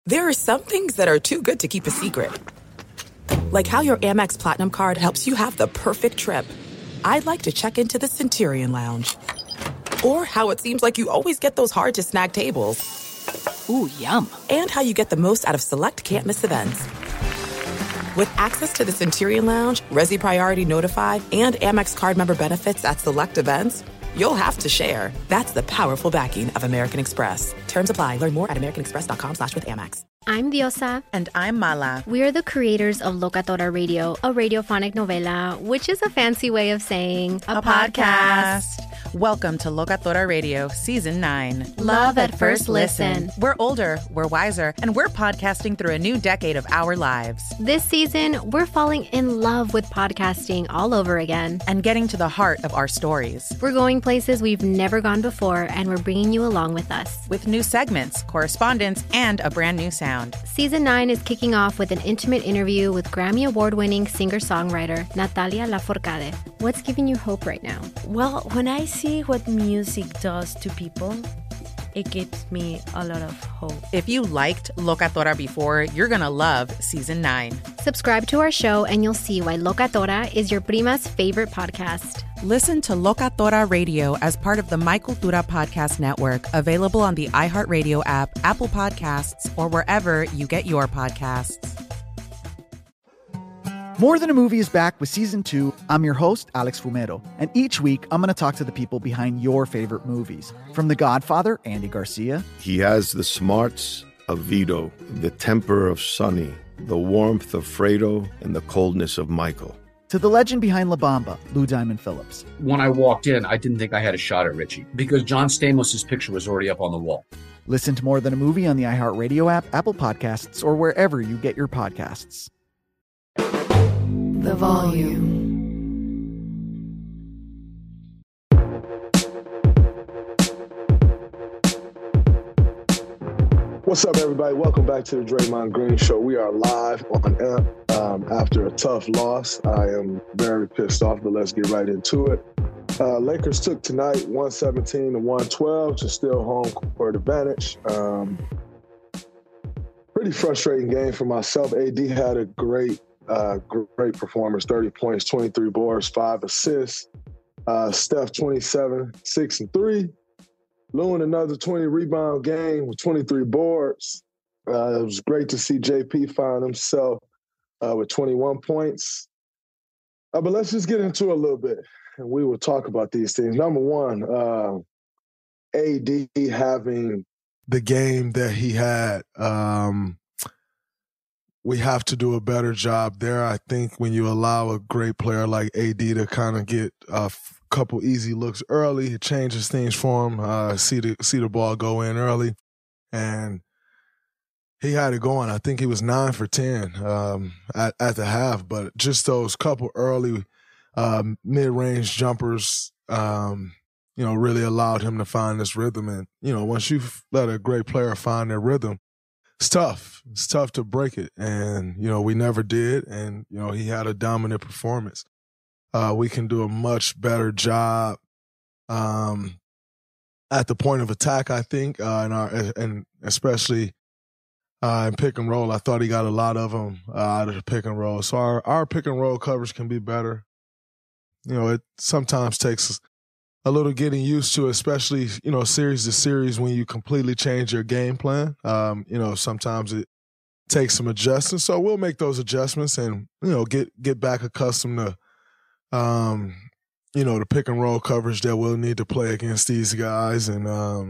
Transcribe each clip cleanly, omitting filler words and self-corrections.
There are some things that are too good to keep a secret. Like how your Amex Platinum card helps you have the perfect trip. I'd like to check into the Centurion Lounge. Or how it seems like you always get those hard-to-snag tables. Ooh, yum. And how you get the most out of select can't-miss events. With access to the Centurion Lounge, Resi Priority Notified, and Amex card member benefits at select events, you'll have to share. That's the powerful backing of American Express. Terms apply. Learn more at americanexpress.com/withAmex. I'm Diosa. And I'm Mala. We are the creators of Locatora Radio, a radiophonic novela, which is a fancy way of saying a podcast. Welcome to Locatora Radio, Season 9. Love at First Listen. We're older, we're wiser, and we're podcasting through a new decade of our lives. This season, we're falling in love with podcasting all over again. And getting to the heart of our stories. We're going places we've never gone before, and we're bringing you along with us. With new segments, correspondence, and a brand new sound. Season 9 is kicking off with an intimate interview with Grammy Award-winning singer-songwriter Natalia Lafourcade. What's giving you hope right now? Well, when I see what music does to people, it gives me a lot of hope. If you liked Locatora before, you're going to love Season 9. Subscribe to our show and you'll see why Locatora is your prima's favorite podcast. Listen to Locatora Radio as part of the My Cultura Podcast Network, available on the iHeartRadio app, Apple Podcasts, or wherever you get your podcasts. More Than a Movie is back with Season 2. I'm your host, Alex Fumero, and each week I'm going to talk to the people behind your favorite movies. From The Godfather, Andy Garcia. He has the smarts of Vito, the temper of Sonny, the warmth of Fredo, and the coldness of Michael. To the legend behind La Bamba, Lou Diamond Phillips. When I walked in, I didn't think I had a shot at Richie because John Stamos' picture was already up on the wall. Listen to More Than a Movie on the iHeartRadio app, Apple Podcasts, or wherever you get your podcasts. The Volume. What's up, everybody? Welcome back to the Draymond Green Show. We are live on AMP after a tough loss. I am very pissed off, but let's get right into it. Lakers took tonight 117-112 to steal home court advantage. Pretty frustrating game for myself. AD had a great performance, 30 points, 23 boards, 5 assists. Steph, 27, 6 and 3. Lou in another 20 rebound game with 23 boards. It was great to see JP find himself with 21 points. But let's just get into it a little bit, and we will talk about these things. Number one, AD having the game that he had. We have to do a better job there. I think when you allow a great player like AD to kind of get a couple easy looks early, it changes things for him. See the ball go in early, and he had it going. I think he was 9 for 10 at the half, but just those couple early mid-range jumpers, really allowed him to find this rhythm. And once you let a great player find their rhythm, it's tough. It's tough to break it. And, we never did. And, he had a dominant performance. We can do a much better job at the point of attack, I think, and especially in pick and roll. I thought he got a lot of them out of the pick and roll. So our pick and roll coverage can be better. It sometimes takes a little getting used to, especially, series to series when you completely change your game plan. Sometimes it takes some adjustments. So we'll make those adjustments and, get back accustomed to, the pick and roll coverage that we'll need to play against these guys and,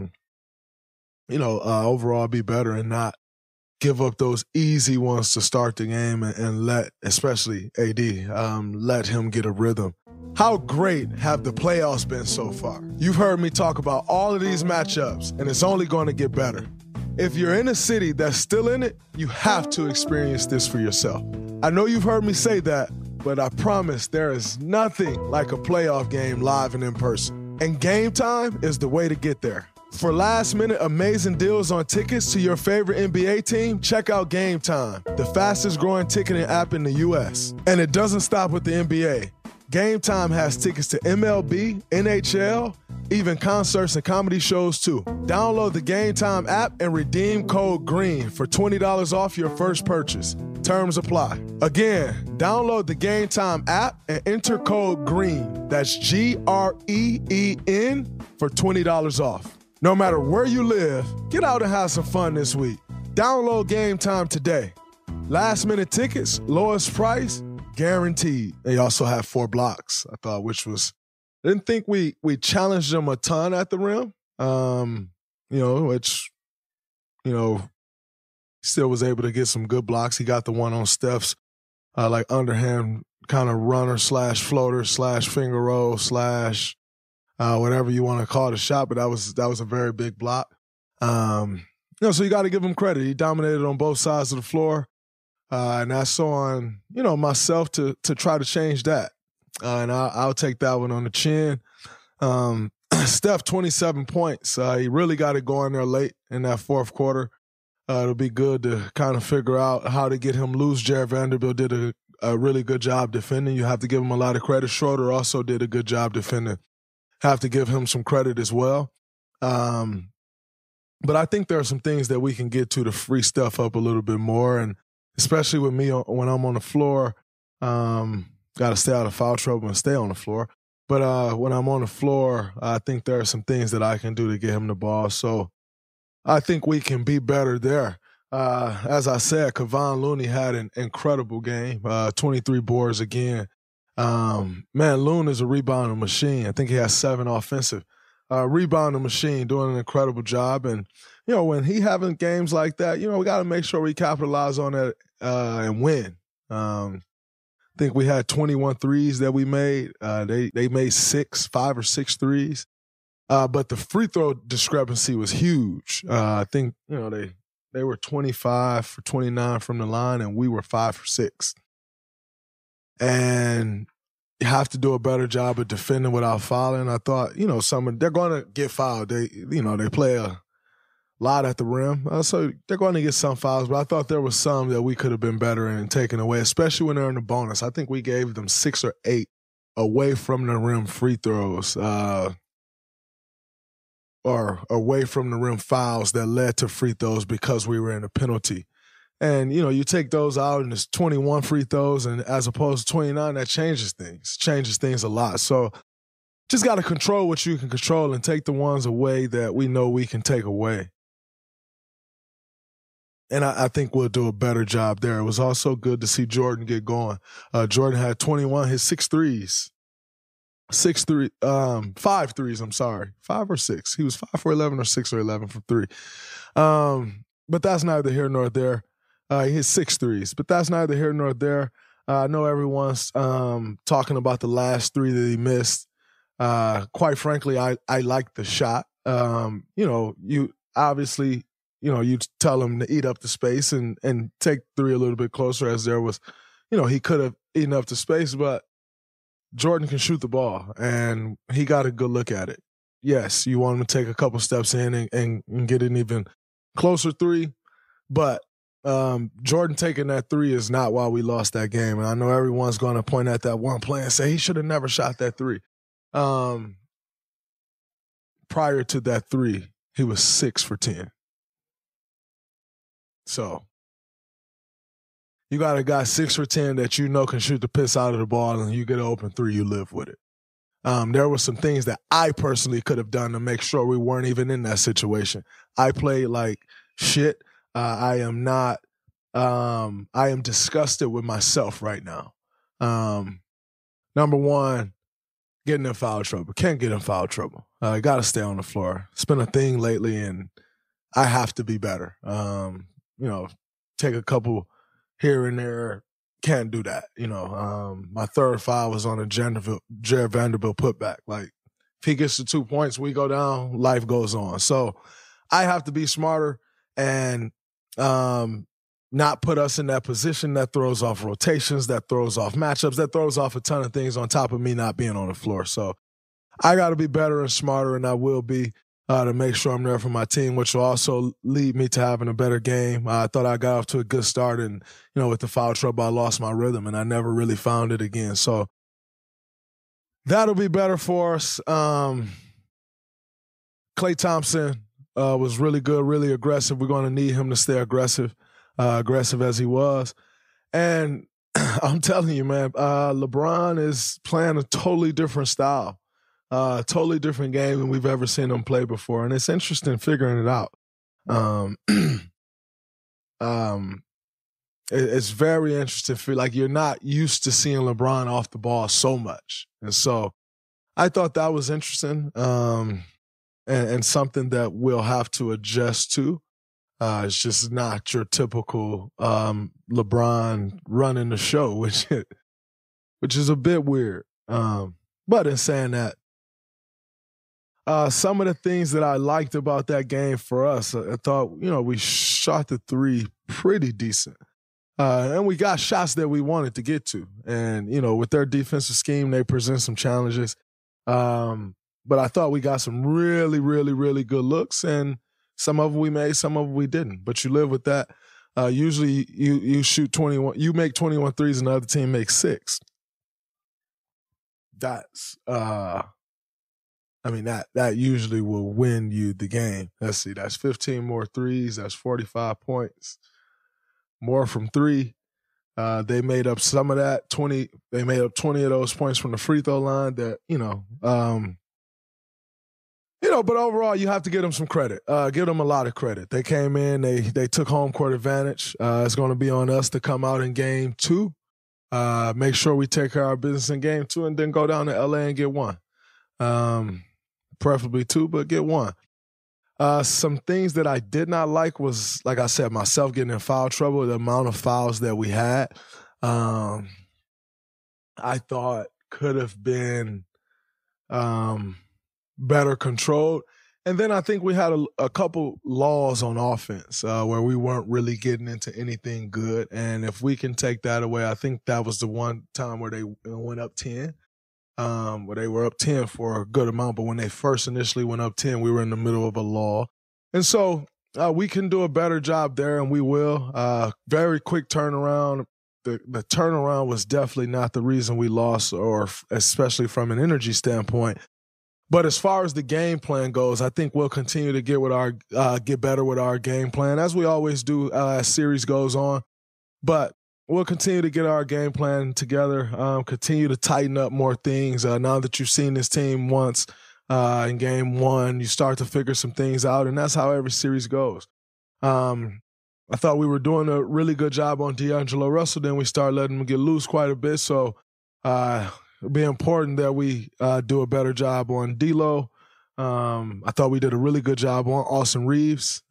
overall be better and not give up those easy ones to start the game and let, especially AD, let him get a rhythm. How great have the playoffs been so far? You've heard me talk about all of these matchups, and it's only going to get better. If you're in a city that's still in it, you have to experience this for yourself. I know you've heard me say that, but I promise there is nothing like a playoff game live and in person. And Game Time is the way to get there. For last-minute amazing deals on tickets to your favorite NBA team, check out Game Time, the fastest-growing ticketing app in the U.S. And it doesn't stop with the NBA. Game Time has tickets to MLB, NHL, even concerts and comedy shows too. Download the Game Time app and redeem code GREEN for $20 off your first purchase. Terms apply. Again, download the Game Time app and enter code GREEN. That's GREEN for $20 off. No matter where you live, get out and have some fun this week. Download Game Time today. Last minute tickets, lowest price, guaranteed. They also have 4 blocks, I thought, which was, didn't think we challenged them a ton at the rim. Still was able to get some good blocks. He got the one on Steph's like underhand kind of runner / floater / finger roll / whatever you want to call the shot, but that was a very big block. So you got to give him credit. He dominated on both sides of the floor. And that's on, myself to try to change that. And I'll take that one on the chin. Steph, 27 points. He really got it going there late in that fourth quarter. It'll be good to kind of figure out how to get him loose. Jared Vanderbilt did a really good job defending. You have to give him a lot of credit. Schroeder also did a good job defending. Have to give him some credit as well. But I think there are some things that we can get to free Steph up a little bit more. And especially with me when I'm on the floor, got to stay out of foul trouble and stay on the floor. But when I'm on the floor, I think there are some things that I can do to get him the ball. So I think we can be better there. As I said, Kevon Looney had an incredible game, 23 boards again. Loon is a rebounding machine. I think he has 7 offensive. Rebounding machine, doing an incredible job. And, when he having games like that, we got to make sure we capitalize on that and win. I think we had 21 threes that we made. They made 5 or 6 threes. But the free throw discrepancy was huge. I think, they were 25 for 29 from the line, and we were 5 for 6. And you have to do a better job of defending without fouling. I thought, they're going to get fouled. They play a lot at the rim. So they're going to get some fouls, but I thought there was some that we could have been better in taking away, especially when they're in the bonus. I think we gave them 6 or 8 away from the rim free throws. Or away from the rim fouls that led to free throws because we were in a penalty. And, you take those out and it's 21 free throws and as opposed to 29, that changes things a lot. So just got to control what you can control and take the ones away that we know we can take away. And I think we'll do a better job there. It was also good to see Jordan get going. Jordan had 21, his 6 threes. 5 threes, I'm sorry. 5 or 6. He was 5 for 11 or 6 or 11 for 3. But that's neither here nor there. He hit 6 threes, but that's neither here nor there. I know everyone's talking about the last 3 that he missed. Quite frankly, I like the shot. You obviously, you tell him to eat up the space and take 3 a little bit closer as there was, he could have eaten up the space, but Jordan can shoot the ball, and he got a good look at it. Yes, you want him to take a couple steps in and get an even closer 3, but Jordan taking that 3 is not why we lost that game. And I know everyone's going to point at that one play and say he should have never shot that 3. Prior to that 3, he was 6 for 10. So you got a guy 6 for 10 that can shoot the piss out of the ball, and you get an open 3, you live with it. There were some things that I personally could have done to make sure we weren't even in that situation. I played like shit. I am disgusted with myself right now. Number one, getting in foul trouble. Can't get in foul trouble. Got to stay on the floor. It's been a thing lately, and I have to be better. Take a couple here and there, can't do that. My third foul was on a Jared Vanderbilt putback. Like, if he gets to 2 points, we go down, life goes on. So I have to be smarter and not put us in that position that throws off rotations, that throws off matchups, that throws off a ton of things on top of me not being on the floor. So I got to be better and smarter, and I will be. To make sure I'm there for my team, which will also lead me to having a better game. I thought I got off to a good start, and with the foul trouble, I lost my rhythm, and I never really found it again. So That'll be better for us. Klay Thompson was really good, really aggressive. We're going to need him to stay aggressive as he was. And I'm telling you, man, LeBron is playing a totally different style, totally different game than we've ever seen him play before. And it's interesting figuring it out. It's very interesting. Feel like you're not used to seeing LeBron off the ball so much. And so I thought that was interesting and something that we'll have to adjust to. It's just not your typical LeBron running the show, which is a bit weird. But in saying that, some of the things that I liked about that game for us, I thought, we shot the three pretty decent. And we got shots that we wanted to get to. And, with their defensive scheme, they present some challenges. But I thought we got some really, really, really good looks. And some of them we made, some of them we didn't. But you live with that. Usually you shoot 21, you make 21 threes and the other team makes 6. That's, that usually will win you the game. Let's see, that's 15 more threes. That's 45 points. More from 3. They made up some of that. They made up 20 of those points from the free throw line. That but overall, you have to give them some credit. Give them a lot of credit. They came in. They took home court advantage. It's going to be on us to come out in game 2. Make sure we take care of our business in game 2, and then go down to LA and get 1. Preferably 2, but get 1. Some things that I did not like was, like I said, myself getting in foul trouble, the amount of fouls that we had. I thought could have been better controlled. And then I think we had a couple laws on offense where we weren't really getting into anything good. And if we can take that away, I think that was the one time where they went up 10. Where they were up 10 for a good amount, but when they first initially went up 10, we were in the middle of a law. And so we can do a better job there, and we will. Very quick turnaround. The turnaround was definitely not the reason we lost, or especially from an energy standpoint. But as far as the game plan goes, I think we'll continue to get better with our game plan, as we always do as series goes on. But we'll continue to get our game plan together, continue to tighten up more things. Now that you've seen this team once in game 1, you start to figure some things out, and that's how every series goes. I thought we were doing a really good job on D'Angelo Russell. Then we started letting him get loose quite a bit. So it'll be important that we do a better job on D'Lo. I thought we did a really good job on Austin Reeves,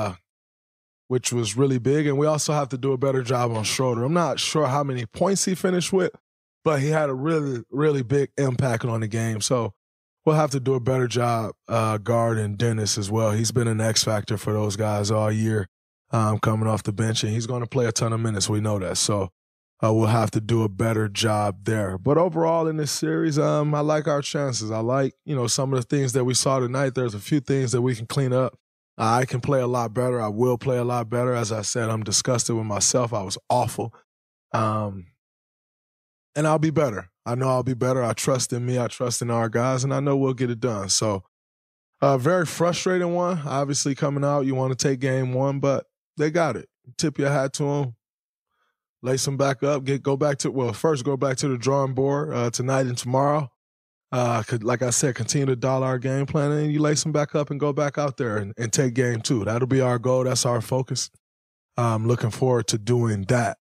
which was really big. And we also have to do a better job on Schroeder. I'm not sure how many points he finished with, but he had a really, really big impact on the game. So we'll have to do a better job guarding Dennis as well. He's been an X factor for those guys all year coming off the bench, and he's going to play a ton of minutes. We know that. So we'll have to do a better job there. But overall in this series, I like our chances. I like, some of the things that we saw tonight. There's a few things that we can clean up. I can play a lot better. I will play a lot better. As I said, I'm disgusted with myself. I was awful. And I'll be better. I know I'll be better. I trust in me. I trust in our guys, and I know we'll get it done. So very frustrating one. Obviously coming out, you want to take game 1, but they got it. Tip your hat to them. Lace them back up. Go back to the drawing board tonight and tomorrow. Like I said, continue to dial our game plan, and you lace them back up and go back out there and take game 2. That'll be our goal. That's our focus. I'm looking forward to doing that.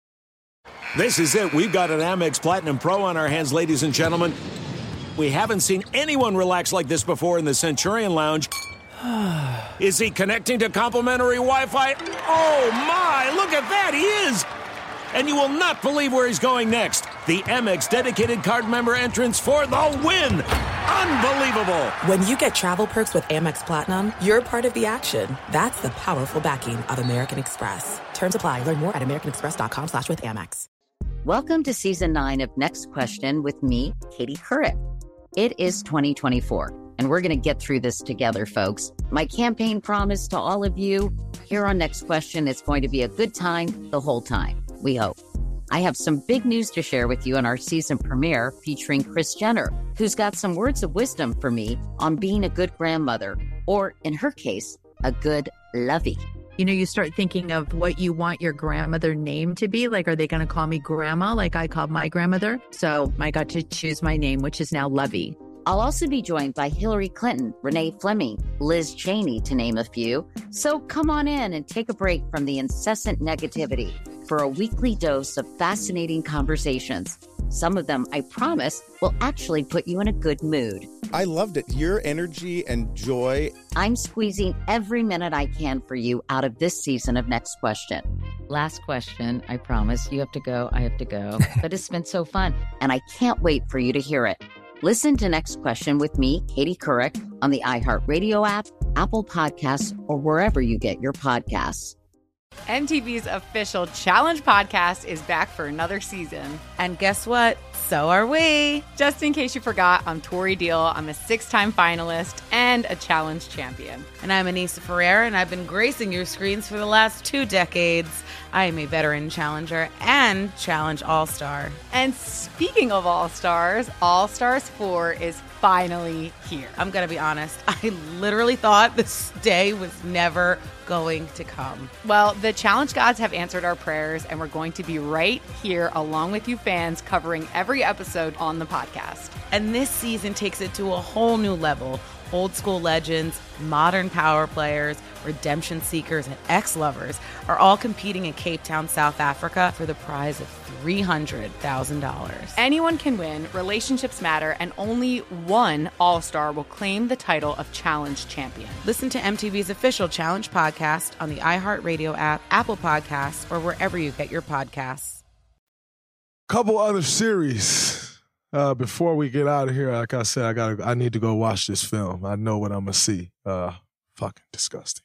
This is it. We've got an Amex Platinum Pro on our hands, ladies and gentlemen. We haven't seen anyone relax like this before in the Centurion Lounge. Is he connecting to complimentary Wi-Fi? Oh, my. Look at that. He is. And you will not believe where he's going next. The Amex dedicated card member entrance for the win. Unbelievable. When you get travel perks with Amex Platinum, you're part of the action. That's the powerful backing of American Express. Terms apply. Learn more at americanexpress.com/withAmex. Welcome to Season 9 of Next Question with me, Katie Couric. It is 2024, and we're going to get through this together, folks. My campaign promise to all of you here on Next Question, it's going to be a good time the whole time. We hope. I have some big news to share with you in our season premiere featuring Kris Jenner, who's got some words of wisdom for me on being a good grandmother, or in her case, a good lovey. You know, you start thinking of what you want your grandmother name to be. Like, are they going to call me grandma like I called my grandmother? So I got to choose my name, which is now Lovey. I'll also be joined by Hillary Clinton, Renee Fleming, Liz Cheney, to name a few. So come on in and take a break from the incessant negativity for a weekly dose of fascinating conversations. Some of them, I promise, will actually put you in a good mood. I loved it. Your energy and joy. I'm squeezing every minute I can for you out of this season of Next Question. Last question, I promise. You have to go, I have to go. But it's been so fun, and I can't wait for you to hear it. Listen to Next Question with me, Katie Couric, on the iHeartRadio app, Apple Podcasts, or wherever you get your podcasts. MTV's official Challenge podcast is back for another season. And guess what? So are we. Just in case you forgot, I'm Tori Deal. I'm a 6-time finalist and a Challenge champion. And I'm Anissa Ferreira, and I've been gracing your screens for the last 2 decades. I am a veteran challenger and Challenge All-Star. And speaking of All-Stars, All-Stars 4 is finally here. I'm going to be honest. I literally thought this day was never going to come. Well, the Challenge gods have answered our prayers, and we're going to be right here along with you fans covering every episode on the podcast. And this season takes it to a whole new level. Old school legends, modern power players, redemption seekers, and ex-lovers are all competing in Cape Town, South Africa for the prize of $300,000. Anyone can win, relationships matter, and only one All-Star will claim the title of Challenge champion. Listen to MTV's official Challenge podcast on the iHeartRadio app, Apple Podcasts, or wherever you get your podcasts. Couple other series. Before we get out of here, like I said, I need to go watch this film. I know what I'm gonna see. Fucking disgusting.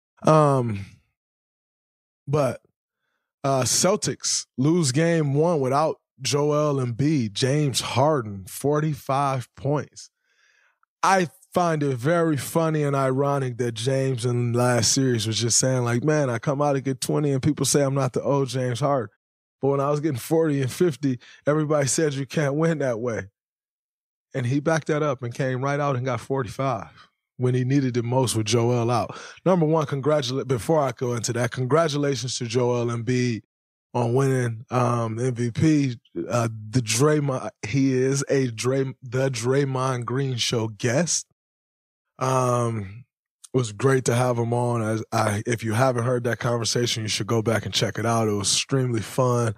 But Celtics lose game 1 without Joel Embiid. James Harden, 45 points. I find it very funny and ironic that James in the last series was just saying, like, man, I come out and get 20 and people say I'm not the old James Harden. But when I was getting 40 and 50, everybody said you can't win that way. And he backed that up and came right out and got 45 when he needed it most with Joel out. Number one, before I go into that, congratulations to Joel Embiid on winning MVP. He is the Draymond Green Show guest. It was great to have him on. If you haven't heard that conversation, you should go back and check it out. It was extremely fun,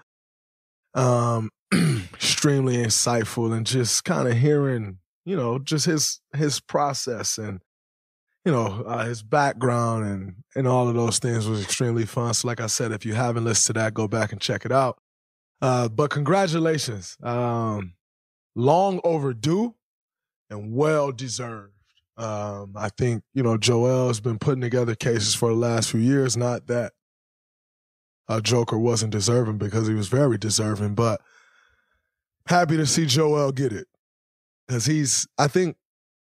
extremely insightful, and just kind of hearing, just his process and, his background and all of those things was extremely fun. So like I said, if you haven't listened to that, go back and check it out. But congratulations. Long overdue and well-deserved. I think, Joel has been putting together cases for the last few years. Not that Joker wasn't deserving, because he was very deserving, but happy to see Joel get it. Because I think,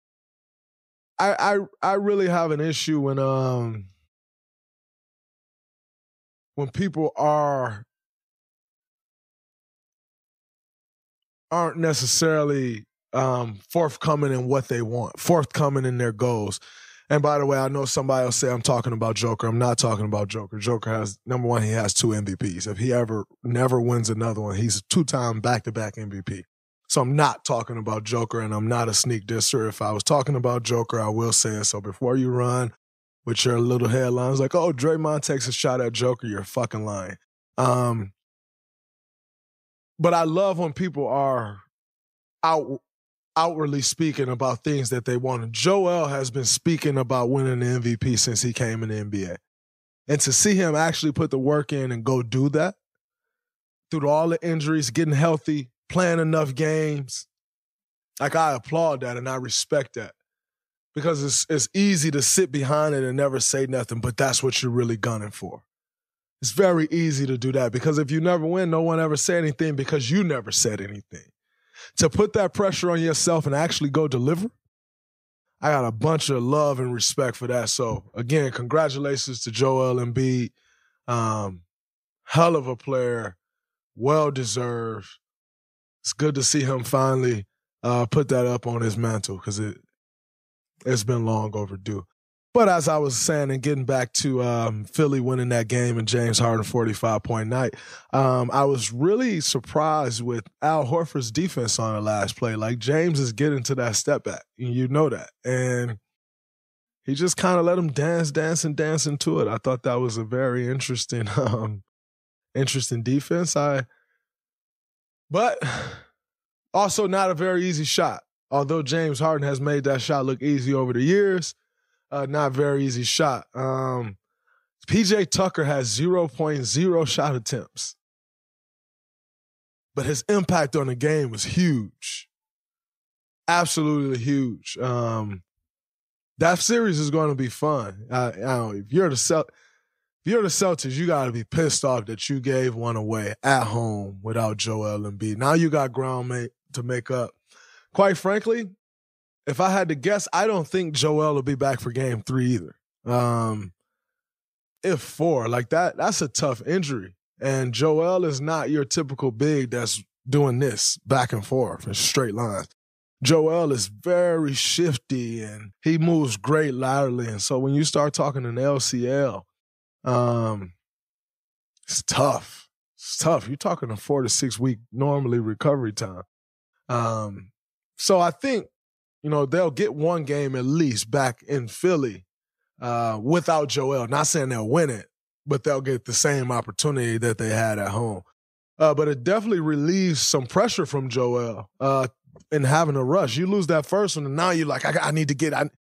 I really have an issue when people aren't necessarily forthcoming in what they want, forthcoming in their goals. And by the way, I know somebody will say I'm talking about Joker. I'm not talking about Joker. Joker has, number one, he has 2 MVPs. If he never wins another one, he's a 2-time back-to-back MVP. So I'm not talking about Joker, and I'm not a sneak disser. If I was talking about Joker, I will say it. So before you run with your little headlines like, oh, Draymond takes a shot at Joker, you're fucking lying. But I love when people are outwardly speaking about things that they want. Joel has been speaking about winning the MVP since he came in the NBA. And to see him actually put the work in and go do that through all the injuries, getting healthy, playing enough games, like, I applaud that and I respect that. Because it's easy to sit behind it and never say nothing, but that's what you're really gunning for. It's very easy to do that, because if you never win, no one ever said anything because you never said anything. To put that pressure on yourself and actually go deliver, I got a bunch of love and respect for that. So, again, congratulations to Joel Embiid. Hell of a player. well-deserved. It's good to see him finally put that up on his mantle because it's been long overdue. But as I was saying and getting back to Philly winning that game and James Harden 45-point night, I was really surprised with Al Horford's defense on the last play. Like, James is getting to that step back, and you know that. And he just kind of let him dance into it. I thought that was a very interesting defense. But also not a very easy shot. Although James Harden has made that shot look easy over the years, not very easy shot. PJ Tucker has 0.0 shot attempts. But his impact on the game was huge. Absolutely huge. That series is going to be fun. If you're the Celtics, you got to be pissed off that you gave one away at home without Joel Embiid. Now you got ground to make up. Quite frankly, if I had to guess, I don't think Joel will be back for game 3 either. If 4, like that's a tough injury. And Joel is not your typical big that's doing this back and forth in straight lines. Joel is very shifty and he moves great laterally. And so when you start talking in LCL, it's tough. It's tough. You're talking a 4 to 6 week normally recovery time. So I think, they'll get one game at least back in Philly without Joel. Not saying they'll win it, but they'll get the same opportunity that they had at home. But it definitely relieves some pressure from Joel in having a rush. You lose that first one, and now you're like, I need to get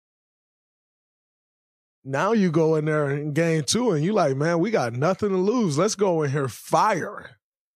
Now you go in there in game 2, and you're like, man, we got nothing to lose. Let's go in here firing.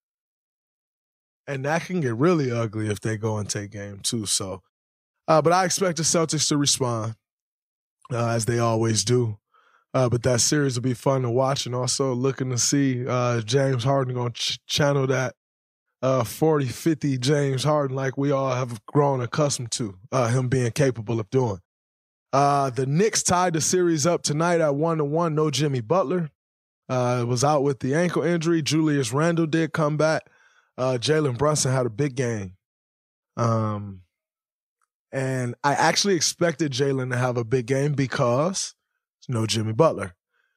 And that can get really ugly if they go and take game 2. So, but I expect the Celtics to respond, as they always do. But that series will be fun to watch, and also looking to see James Harden going to channel that 40-50 James Harden like we all have grown accustomed to him being capable of doing. The Knicks tied the series up tonight at 1-1. No Jimmy Butler. Was out with the ankle injury. Julius Randle did come back. Jalen Brunson had a big game. And I actually expected Jalen to have a big game because no Jimmy Butler.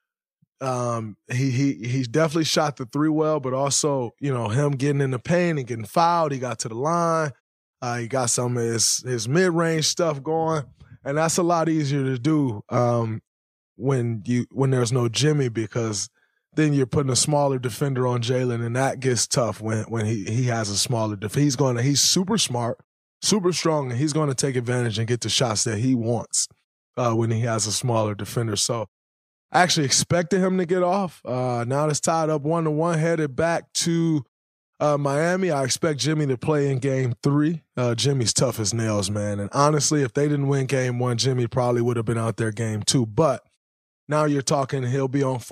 He definitely shot the 3 well, but also, him getting in the paint and getting fouled. He got to the line. He got some of his mid-range stuff going. And that's a lot easier to do when there's no Jimmy, because then you're putting a smaller defender on Jalen, and that gets tough when he has a smaller defender. He's super smart, super strong, and he's going to take advantage and get the shots that he wants when he has a smaller defender. So I actually expected him to get off. Now it's tied up 1-1, headed back to Miami. I expect Jimmy to play in game 3. Jimmy's tough as nails, man. And honestly, if they didn't win game 1, Jimmy probably would have been out there game 2. But now you're talking he'll be on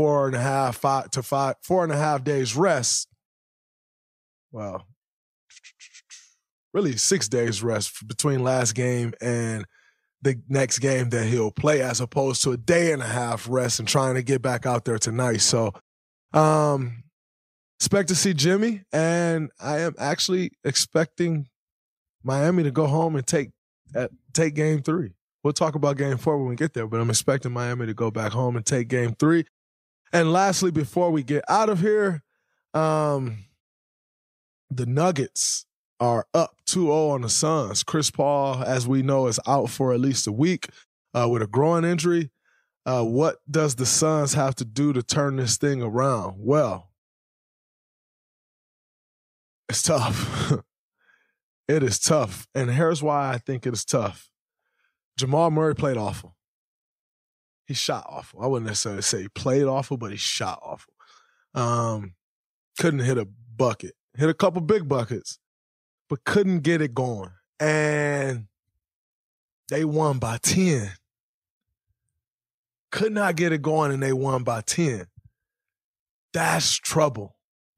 4.5 days rest. Well, really 6 days rest between last game and the next game that he'll play, as opposed to a day and a half rest and trying to get back out there tonight. So, expect to see Jimmy, and I am actually expecting Miami to go home and take game 3. We'll talk about game 4 when we get there, but I'm expecting Miami to go back home and take game 3. And lastly, before we get out of here, the Nuggets are up 2-0 on the Suns. Chris Paul, as we know, is out for at least a week with a groin injury. What does the Suns have to do to turn this thing around? Well, it's tough. It is tough. And here's why I think it is tough. Jamal Murray played awful. He shot awful. I wouldn't necessarily say he played awful, but he shot awful. Couldn't hit a bucket. Hit a couple big buckets, but couldn't get it going. And they won by 10. Could not get it going, and they won by 10. That's trouble.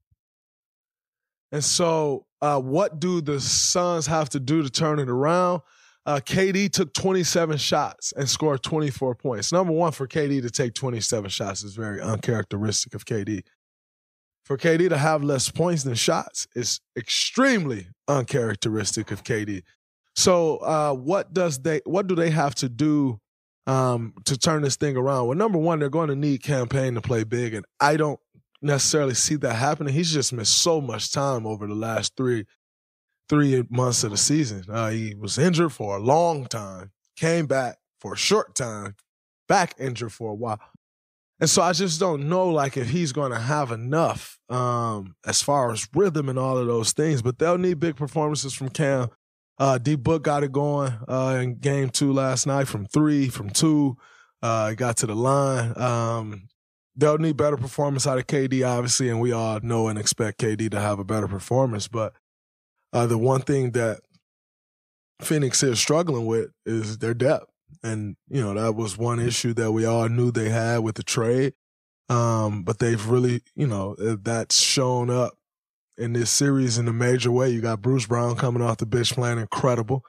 And so what do the Suns have to do to turn it around? KD took 27 shots and scored 24 points. Number one, for KD to take 27 shots is very uncharacteristic of KD. for KD to have less points than shots is extremely uncharacteristic of KD. So what do they have to do to turn this thing around? Well, number one, they're going to need Campaign to play big, and I don't necessarily see that happening. He's just missed so much time over the last three months of the season. He was injured for a long time, came back for a short time, back injured for a while. And so I just don't know, like, if he's going to have enough as far as rhythm and all of those things. But they'll need big performances from Cam. D-Book got it going in game 2 last night from 3, from 2. He got to the line. They'll need better performance out of KD, obviously, and we all know and expect KD to have a better performance. But the one thing that Phoenix is struggling with is their depth. And, you know, that was one issue that we all knew they had with the trade. But they've really, you know, that's shown up in this series in a major way. You got Bruce Brown coming off the bench playing incredible.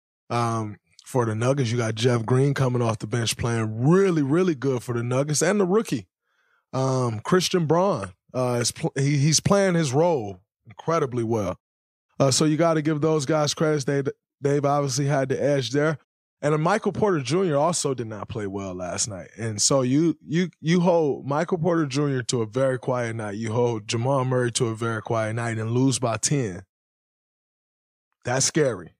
For the Nuggets, you got Jeff Green coming off the bench playing really, really good for the Nuggets. And the rookie, Christian Braun, he's playing his role incredibly well. So you got to give those guys credit. They've obviously had the edge there. And Michael Porter Jr. also did not play well last night. And so you hold Michael Porter Jr. to a very quiet night. You hold Jamal Murray to a very quiet night and lose by 10. That's scary.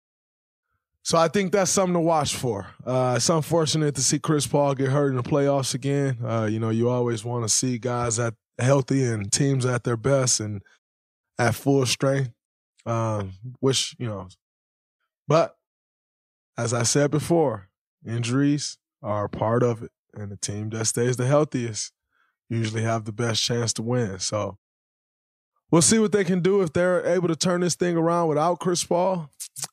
So I think that's something to watch for. It's unfortunate to see Chris Paul get hurt in the playoffs again. You know, you always want to see guys at healthy and teams at their best and at full strength. Which, you know, but as I said before, injuries are a part of it, and the team that stays the healthiest usually have the best chance to win. So we'll see what they can do if they're able to turn this thing around without Chris Paul.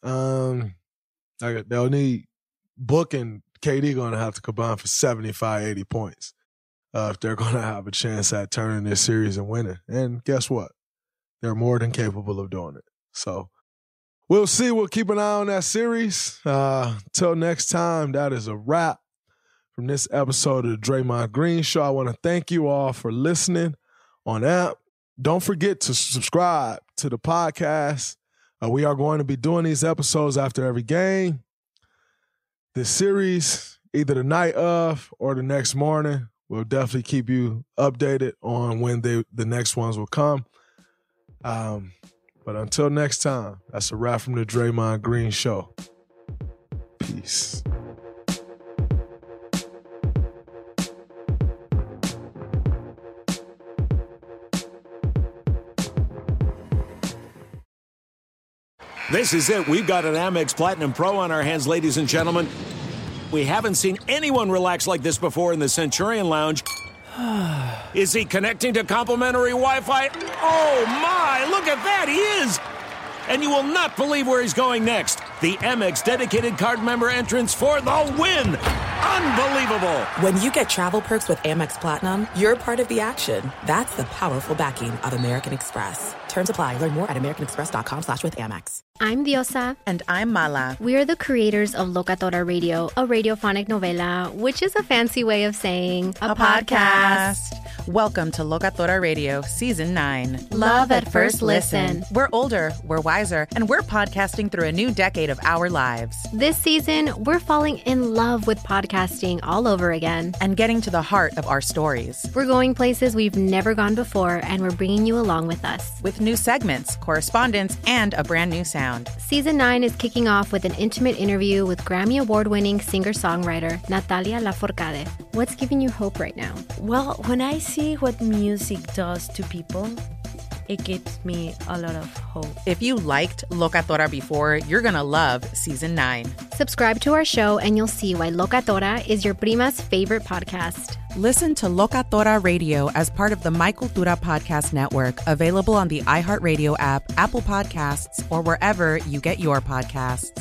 They'll need Book and KD going to have to combine for 75, 80 points if they're going to have a chance at turning this series and winning. And guess what? They're more than capable of doing it. So we'll see. We'll keep an eye on that series. Till next time, that is a wrap from this episode of the Draymond Green Show. I want to thank you all for listening on app. Don't forget to subscribe to the podcast. We are going to be doing these episodes after every game. This series, either the night of or the next morning, we'll definitely keep you updated on when the next ones will come. But until next time, that's a wrap from the Draymond Green Show. Peace. This is it. We've got an Amex Platinum Pro on our hands, ladies and gentlemen. We haven't seen anyone relax like this before in the Centurion Lounge. Is he connecting to complimentary Wi-Fi? Oh, my! Look at that! He is! And you will not believe where he's going next. The Amex dedicated card member entrance for the win! Unbelievable! When you get travel perks with Amex Platinum, you're part of the action. That's the powerful backing of American Express. Terms apply. Learn more at americanexpress.com/withAmex. I'm Diosa. And I'm Mala. We are the creators of Locatora Radio, a radiophonic novela, which is a fancy way of saying a podcast. Welcome to Locatora Radio, Season 9. Love at first listen. We're older, we're wiser, and we're podcasting through a new decade of our lives. This season, we're falling in love with podcasting all over again. And getting to the heart of our stories. We're going places we've never gone before, and we're bringing you along with us. With new segments, correspondence, and a brand new sound. Season 9 is kicking off with an intimate interview with Grammy Award-winning singer-songwriter Natalia Lafourcade. What's giving you hope right now? Well, when I see what music does to people, it gives me a lot of hope. If you liked Locatora before, you're going to love Season 9. Subscribe to our show and you'll see why Locatora is your prima's favorite podcast. Listen to Locatora Radio as part of the My Cultura Podcast Network, available on the iHeartRadio app, Apple Podcasts, or wherever you get your podcasts.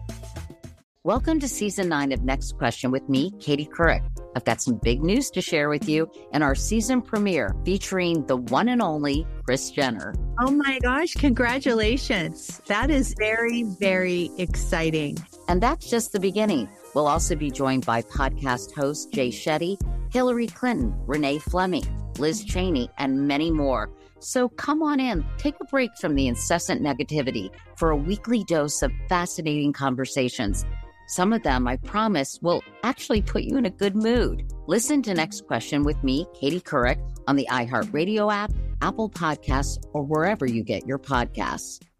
Welcome to Season 9 of Next Question with me, Katie Couric. I've got some big news to share with you in our season premiere featuring the one and only Kris Jenner. Oh my gosh, congratulations. That is very, very exciting. And that's just the beginning. We'll also be joined by podcast host Jay Shetty, Hillary Clinton, Renee Fleming, Liz Cheney, and many more. So come on in, take a break from the incessant negativity for a weekly dose of fascinating conversations. Some of them, I promise, will actually put you in a good mood. Listen to Next Question with me, Katie Couric, on the iHeartRadio app, Apple Podcasts, or wherever you get your podcasts.